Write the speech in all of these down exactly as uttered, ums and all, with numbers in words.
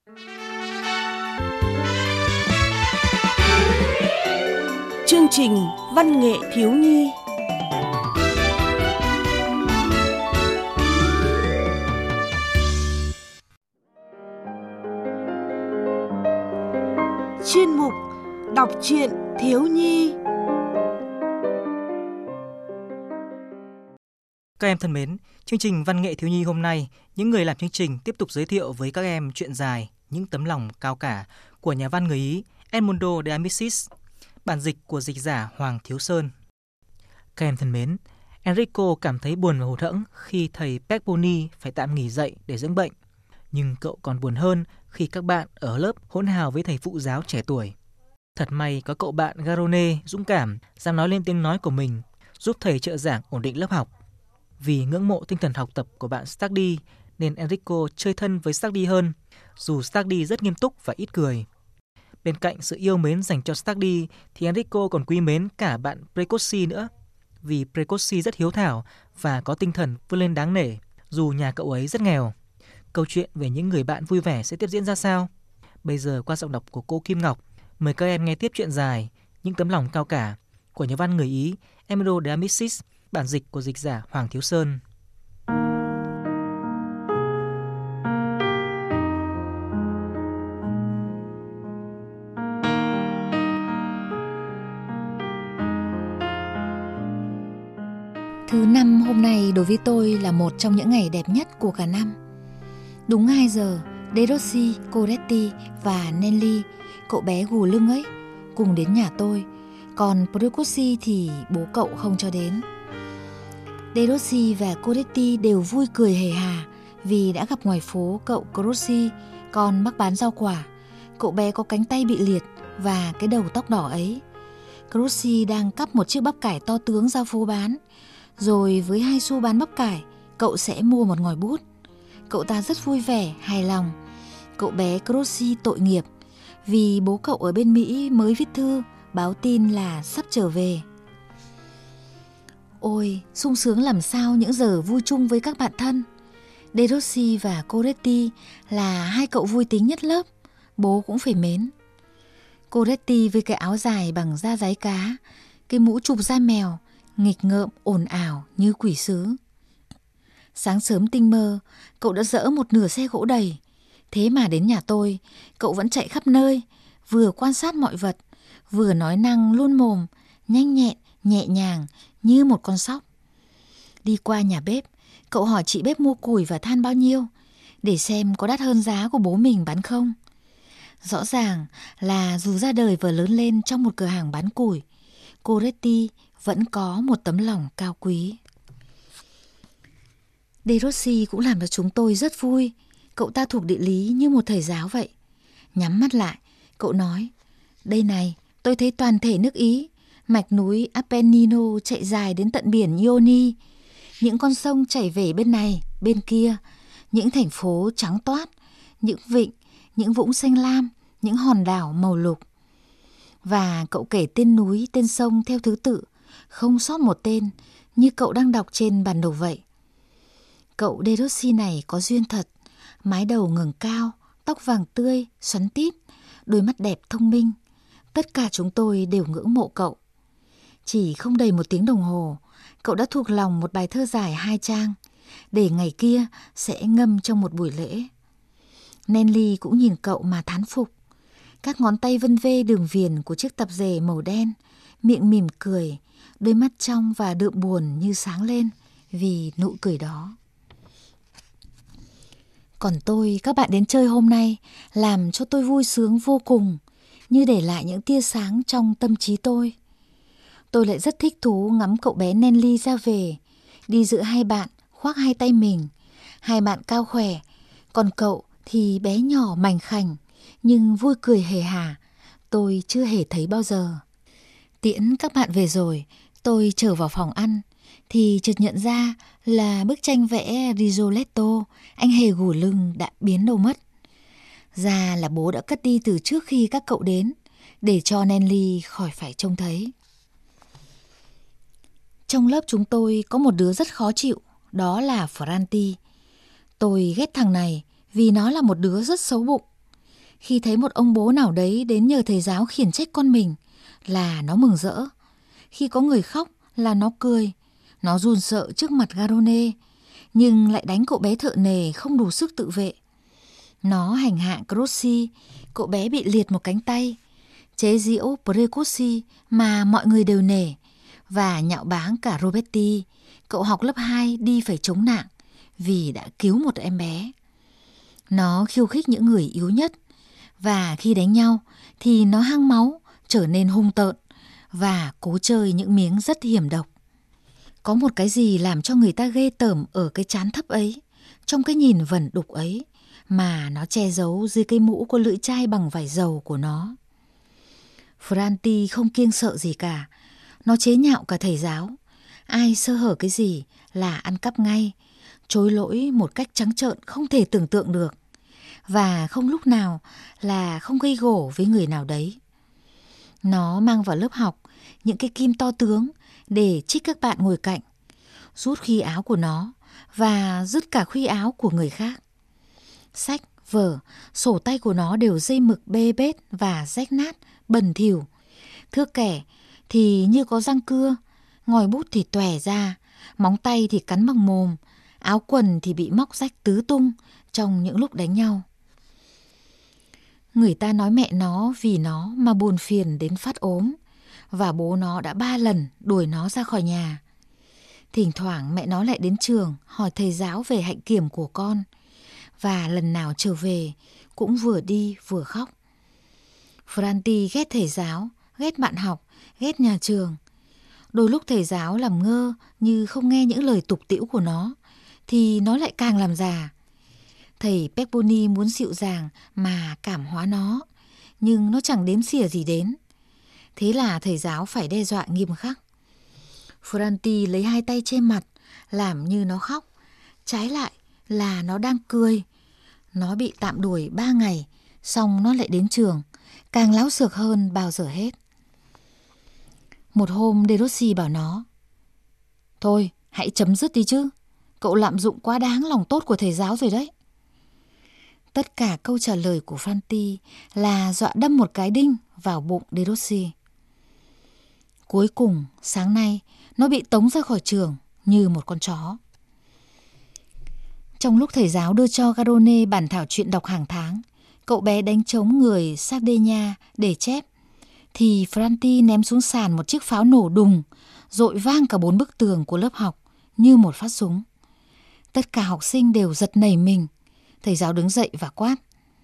Chương trình Văn nghệ thiếu nhi. Chuyên mục đọc truyện thiếu nhi. Các em thân mến, chương trình Văn nghệ thiếu nhi hôm nay, những người làm chương trình tiếp tục giới thiệu với các em truyện dài Những tấm lòng cao cả của nhà văn người Ý Edmondo de Amicis, bản dịch của dịch giả Hoàng Thiếu Sơn. Các em thân mến, Enrico cảm thấy buồn và hụt hẫng khi thầy Pepponi phải tạm nghỉ dạy để dưỡng bệnh. Nhưng cậu còn buồn hơn khi các bạn ở lớp hỗn hào với thầy phụ giáo trẻ tuổi. Thật may có cậu bạn Garrone dũng cảm, dám nói lên tiếng nói của mình, giúp thầy trợ giảng ổn định lớp học. Vì ngưỡng mộ tinh thần học tập của bạn Stardi nên Enrico chơi thân với Stardi hơn, dù Stardi rất nghiêm túc và ít cười. Bên cạnh sự yêu mến dành cho Stardi thì Enrico còn quý mến cả bạn Precossi nữa. Vì Precossi rất hiếu thảo và có tinh thần vươn lên đáng nể, dù nhà cậu ấy rất nghèo. Câu chuyện về những người bạn vui vẻ sẽ tiếp diễn ra sao? Bây giờ qua giọng đọc của cô Kim Ngọc, mời các em nghe tiếp truyện dài Những tấm lòng cao cả của nhà văn người Ý Edmondo de Amicis, bản dịch của dịch giả Hoàng Thiếu Sơn. Thứ năm hôm nay đối với tôi là một trong những ngày đẹp nhất của cả năm. Đúng hai giờ, Derossi, Coretti và Nelly, cậu bé gù lưng ấy, cùng đến nhà tôi. Còn Precossi thì bố cậu không cho đến. Derossi và Coretti đều vui cười hề hà vì đã gặp ngoài phố cậu Crossi, con bác bán rau quả. Cậu bé có cánh tay bị liệt và cái đầu tóc đỏ ấy. Crossi đang cắp một chiếc bắp cải to tướng ra phố bán. Rồi với hai xu bán bắp cải, cậu sẽ mua một ngòi bút. Cậu ta rất vui vẻ, hài lòng. Cậu bé Crossi tội nghiệp vì bố cậu ở bên Mỹ mới viết thư báo tin là sắp trở về. Ôi, sung sướng làm sao những giờ vui chung với các bạn thân. Derossi và Coretti là hai cậu vui tính nhất lớp, bố cũng phải mến. Coretti với cái áo dài bằng da giái cá, cái mũ chụp da mèo, nghịch ngợm ồn ào như quỷ sứ. Sáng sớm tinh mơ, cậu đã dỡ một nửa xe gỗ đầy. Thế mà đến nhà tôi, cậu vẫn chạy khắp nơi, vừa quan sát mọi vật, vừa nói năng luôn mồm, nhanh nhẹn, nhẹ nhàng như một con sóc. Đi qua nhà bếp, cậu hỏi chị bếp mua củi và than bao nhiêu, để xem có đắt hơn giá của bố mình bán không. Rõ ràng là dù ra đời và lớn lên trong một cửa hàng bán củi, Coretti vẫn có một tấm lòng cao quý. Derossi cũng làm cho chúng tôi rất vui. Cậu ta thuộc địa lý như một thầy giáo vậy. Nhắm mắt lại, cậu nói: đây này, tôi thấy toàn thể nước Ý, mạch núi Appennino chạy dài đến tận biển Ioni, những con sông chảy về bên này, bên kia, những thành phố trắng toát, những vịnh, những vũng xanh lam, những hòn đảo màu lục. Và cậu kể tên núi, tên sông theo thứ tự, không sót một tên, như cậu đang đọc trên bản đồ vậy. Cậu Derossi này có duyên thật, mái đầu ngẩng cao, tóc vàng tươi, xoắn tít, đôi mắt đẹp thông minh. Tất cả chúng tôi đều ngưỡng mộ cậu. Chỉ không đầy một tiếng đồng hồ, cậu đã thuộc lòng một bài thơ dài hai trang, để ngày kia sẽ ngâm trong một buổi lễ. Nelly cũng nhìn cậu mà thán phục. Các ngón tay vân vê đường viền của chiếc tạp dề màu đen, miệng mỉm cười, đôi mắt trong và đượm buồn như sáng lên vì nụ cười đó. Còn tôi, các bạn đến chơi hôm nay làm cho tôi vui sướng vô cùng, như để lại những tia sáng trong tâm trí tôi. Tôi lại rất thích thú ngắm cậu bé Nelly ra về, đi giữa hai bạn, khoác hai tay mình. Hai bạn cao khỏe, còn cậu thì bé nhỏ mảnh khảnh, nhưng vui cười hề hà, tôi chưa hề thấy bao giờ. Tiễn các bạn về rồi, tôi trở vào phòng ăn, thì chợt nhận ra là bức tranh vẽ Rigoletto, anh hề gù lưng đã biến đâu mất. Ra là bố đã cất đi từ trước khi các cậu đến, để cho Nelly khỏi phải trông thấy. Trong lớp chúng tôi có một đứa rất khó chịu, đó là Franti. Tôi ghét thằng này vì nó là một đứa rất xấu bụng. Khi thấy một ông bố nào đấy đến nhờ thầy giáo khiển trách con mình là nó mừng rỡ. Khi có người khóc là nó cười. Nó run sợ trước mặt Garrone, nhưng lại đánh cậu bé thợ nề không đủ sức tự vệ. Nó hành hạ Crossi, cậu bé bị liệt một cánh tay, chế giễu Precossi mà mọi người đều nể, và nhạo báng cả Roberti, cậu học lớp hai đi phải chống nạn vì đã cứu một em bé. Nó khiêu khích những người yếu nhất, và khi đánh nhau thì nó hăng máu, trở nên hung tợn và cố chơi những miếng rất hiểm độc. Có một cái gì làm cho người ta ghê tởm ở cái trán thấp ấy, trong cái nhìn vẩn đục ấy, mà nó che giấu dưới cái mũ có lưỡi chai bằng vải dầu của nó. Franti không kiêng sợ gì cả. Nó chế nhạo cả thầy giáo. Ai sơ hở cái gì là ăn cắp ngay, chối lỗi một cách trắng trợn không thể tưởng tượng được, và không lúc nào là không gây gổ với người nào đấy. Nó mang vào lớp học những cái kim to tướng để trích các bạn ngồi cạnh, rút khuy áo của nó và rứt cả khuy áo của người khác. Sách, vở, sổ tay của nó đều dây mực bê bết và rách nát, bẩn thỉu. Thước kẻ thì như có răng cưa, ngòi bút thì tòe ra, móng tay thì cắn bằng mồm, áo quần thì bị móc rách tứ tung trong những lúc đánh nhau. Người ta nói mẹ nó vì nó mà buồn phiền đến phát ốm, và bố nó đã ba lần đuổi nó ra khỏi nhà. Thỉnh thoảng mẹ nó lại đến trường hỏi thầy giáo về hạnh kiểm của con, và lần nào trở về cũng vừa đi vừa khóc. Franti ghét thầy giáo, ghét bạn học, ghét nhà trường. Đôi lúc thầy giáo làm ngơ như không nghe những lời tục tĩu của nó, thì nó lại càng làm già. Thầy Pepponi muốn dịu dàng mà cảm hóa nó, nhưng nó chẳng đếm xỉa gì đến. Thế là thầy giáo phải đe dọa nghiêm khắc. Franti lấy hai tay che mặt, làm như nó khóc, trái lại là nó đang cười. Nó bị tạm đuổi ba ngày, xong nó lại đến trường, càng láo xược hơn bao giờ hết. Một hôm De Rossi bảo nó: "Thôi, hãy chấm dứt đi chứ. Cậu lạm dụng quá đáng lòng tốt của thầy giáo rồi đấy." Tất cả câu trả lời của Franti là dọa đâm một cái đinh vào bụng De Rossi. Cuối cùng, sáng nay, nó bị tống ra khỏi trường như một con chó. Trong lúc thầy giáo đưa cho Garrone bản thảo truyện đọc hàng tháng, cậu bé đánh trống người Sardegna để chép, thì Franti ném xuống sàn một chiếc pháo nổ đùng, dội vang cả bốn bức tường của lớp học như một phát súng. Tất cả học sinh đều giật nảy mình. Thầy giáo đứng dậy và quát: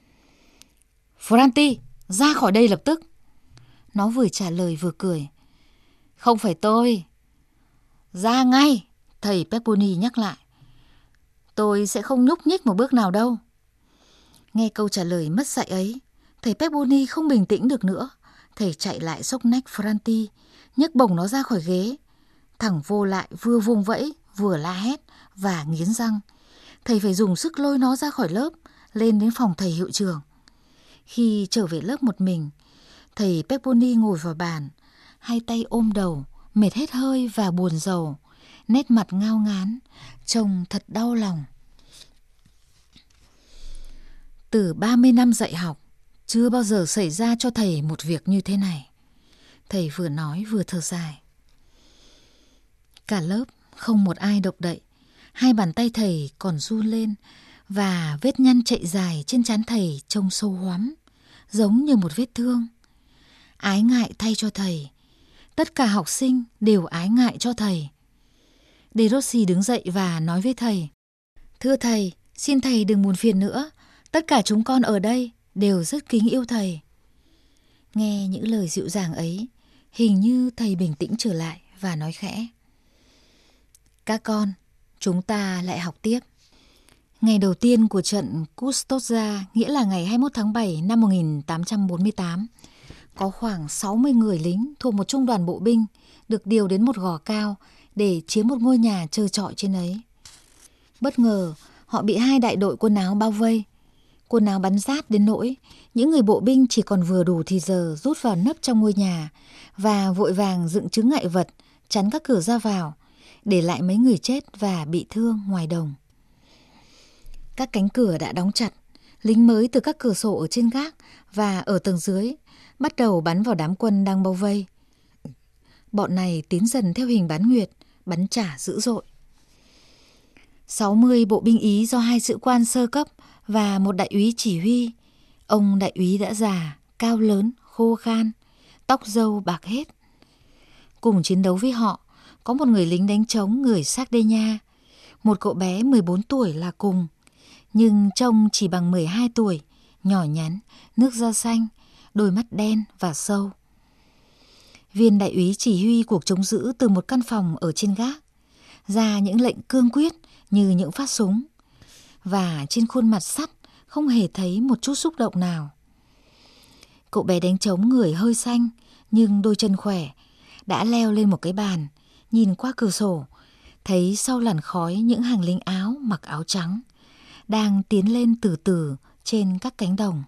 "Franti, ra khỏi đây lập tức!" Nó vừa trả lời vừa cười: "Không phải tôi." "Ra ngay!" thầy Pepponi nhắc lại. "Tôi sẽ không nhúc nhích một bước nào đâu." Nghe câu trả lời mất dạy ấy, thầy Pepponi không bình tĩnh được nữa. Thầy chạy lại xốc nách Franti, nhấc bổng nó ra khỏi ghế. Thằng vô lại vừa vùng vẫy vừa la hét và nghiến răng. Thầy phải dùng sức lôi nó ra khỏi lớp, lên đến phòng thầy hiệu trưởng. Khi trở về lớp một mình, thầy Pepponi ngồi vào bàn, hai tay ôm đầu, mệt hết hơi và buồn rầu, nét mặt ngao ngán, trông thật đau lòng. Từ ba mươi năm dạy học, chưa bao giờ xảy ra cho thầy một việc như thế này. Thầy vừa nói vừa thở dài. Cả lớp không một ai động đậy. Hai bàn tay thầy còn run lên, và vết nhăn chạy dài trên trán thầy trông sâu hoắm, giống như một vết thương. Ái ngại thay cho thầy. Tất cả học sinh đều ái ngại cho thầy. De Rossi đứng dậy và nói với thầy: "Thưa thầy, xin thầy đừng buồn phiền nữa. Tất cả chúng con ở đây đều rất kính yêu thầy." Nghe những lời dịu dàng ấy, hình như thầy bình tĩnh trở lại và nói khẽ: "Các con, chúng ta lại học tiếp." Ngày đầu tiên của trận Custoza, nghĩa là ngày hai mươi mốt tháng bảy năm một nghìn tám trăm bốn mươi tám, có khoảng sáu mươi người lính thuộc một trung đoàn bộ binh được điều đến một gò cao để chiếm một ngôi nhà trơ trọi trên ấy. Bất ngờ, họ bị hai đại đội quân áo bao vây. Quân áo bắn rát đến nỗi những người bộ binh chỉ còn vừa đủ thì giờ rút vào nấp trong ngôi nhà và vội vàng dựng chướng ngại vật chắn các cửa ra vào, để lại mấy người chết và bị thương ngoài đồng. Các cánh cửa đã đóng chặt lính mới từ các cửa sổ ở trên gác và ở tầng dưới bắt đầu bắn vào đám quân đang bao vây. Bọn này tiến dần theo hình bán nguyệt, bắn trả dữ dội. sáu mươi bộ binh Ý do hai sĩ quan sơ cấp và một đại úy chỉ huy. Ông đại úy đã già, cao lớn, khô khan, tóc râu bạc hết. Cùng chiến đấu với họ có một người lính đánh trống người Sardinia, một cậu bé mười bốn tuổi là cùng, nhưng trông chỉ bằng mười hai tuổi, nhỏ nhắn, nước da xanh, đôi mắt đen và sâu. Viên đại úy chỉ huy cuộc chống giữ từ một căn phòng ở trên gác, ra những lệnh cương quyết như những phát súng, và trên khuôn mặt sắt không hề thấy một chút xúc động nào. Cậu bé đánh trống người hơi xanh nhưng đôi chân khỏe, đã leo lên một cái bàn, nhìn qua cửa sổ, thấy sau làn khói những hàng lính Áo mặc áo trắng đang tiến lên từ từ trên các cánh đồng.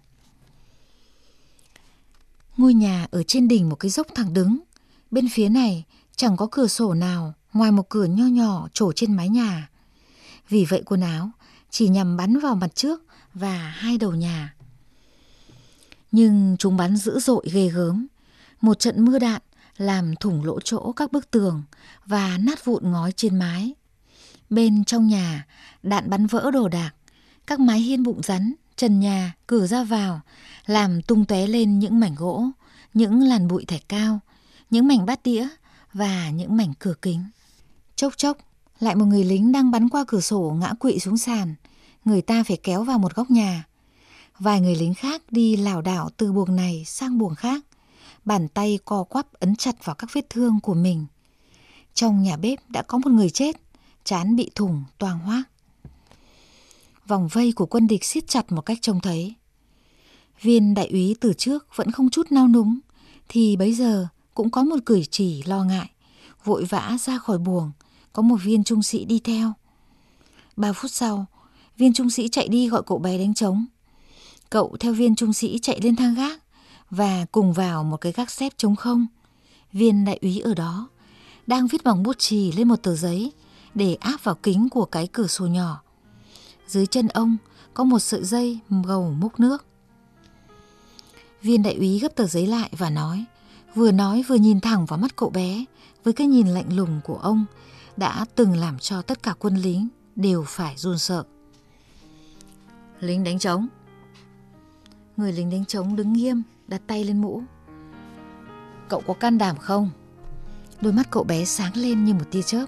Ngôi nhà ở trên đỉnh một cái dốc thẳng đứng, bên phía này chẳng có cửa sổ nào ngoài một cửa nho nhỏ trổ trên mái nhà. Vì vậy quần áo chỉ nhằm bắn vào mặt trước và hai đầu nhà. Nhưng chúng bắn dữ dội ghê gớm. Một trận mưa đạn làm thủng lỗ chỗ các bức tường và nát vụn ngói trên mái. Bên trong nhà, đạn bắn vỡ đồ đạc, các mái hiên bụng rắn, trần nhà, cửa ra vào, làm tung tóe lên những mảnh gỗ, những làn bụi thạch cao, những mảnh bát đĩa và những mảnh cửa kính. Chốc chốc, lại một người lính đang bắn qua cửa sổ ngã quỵ xuống sàn, người ta phải kéo vào một góc nhà. Vài người lính khác đi lảo đảo từ buồng này sang buồng khác, bàn tay co quắp ấn chặt vào các vết thương của mình. Trong nhà bếp đã có một người chết, trán bị thủng toang hoác. Vòng vây của quân địch siết chặt một cách trông thấy. Viên đại úy từ trước vẫn không chút nao núng, thì bấy giờ cũng có một cử chỉ lo ngại, vội vã ra khỏi buồng, có một viên trung sĩ đi theo. Ba phút sau, viên trung sĩ chạy đi gọi cậu bé đánh trống. Cậu theo viên trung sĩ chạy lên thang gác và cùng vào một cái gác xếp trống không. Viên đại úy ở đó đang viết bằng bút chì lên một tờ giấy để áp vào kính của cái cửa sổ nhỏ. Dưới chân ông có một sợi dây gầu múc nước. Viên đại úy gấp tờ giấy lại và nói, vừa nói vừa nhìn thẳng vào mắt cậu bé với cái nhìn lạnh lùng của ông đã từng làm cho tất cả quân lính đều phải run sợ. Lính đánh trống. Người lính đánh trống đứng nghiêm, đặt tay lên mũ. Cậu có can đảm không? Đôi mắt cậu bé sáng lên như một tia chớp.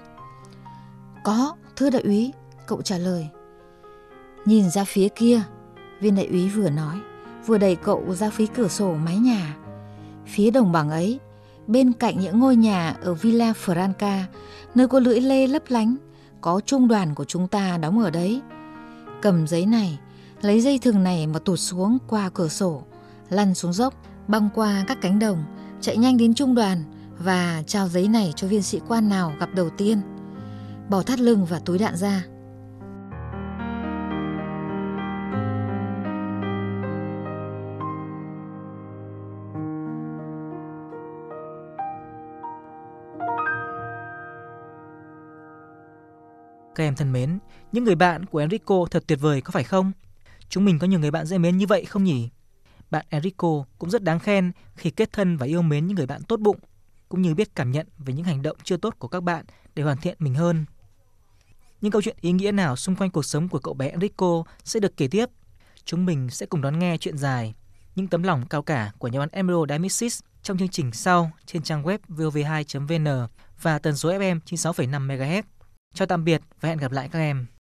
Có, thưa đại úy, cậu trả lời. Nhìn ra phía kia, viên đại úy vừa nói, vừa đẩy cậu ra phía cửa sổ mái nhà. Phía đồng bằng ấy, bên cạnh những ngôi nhà ở Villa Franca, nơi có lưỡi lê lấp lánh, có trung đoàn của chúng ta đóng ở đấy. Cầm giấy này, lấy dây thừng này mà tụt xuống qua cửa sổ, lăn xuống dốc, băng qua các cánh đồng, chạy nhanh đến trung đoàn và trao giấy này cho viên sĩ quan nào gặp đầu tiên. Bỏ thắt lưng và túi đạn ra. Các em thân mến, những người bạn của Enrico thật tuyệt vời có phải không? Chúng mình có nhiều người bạn dễ mến như vậy không nhỉ? Bạn Enrico cũng rất đáng khen khi kết thân và yêu mến những người bạn tốt bụng, cũng như biết cảm nhận về những hành động chưa tốt của các bạn để hoàn thiện mình hơn. Những câu chuyện ý nghĩa nào xung quanh cuộc sống của cậu bé Enrico sẽ được kể tiếp. Chúng mình sẽ cùng đón nghe chuyện dài Những tấm lòng cao cả của nhà văn Emerald Diamicis trong chương trình sau trên trang web vov hai chấm vn và tần số ép em chín mươi sáu phẩy năm mê ga héc. Chào tạm biệt và hẹn gặp lại các em.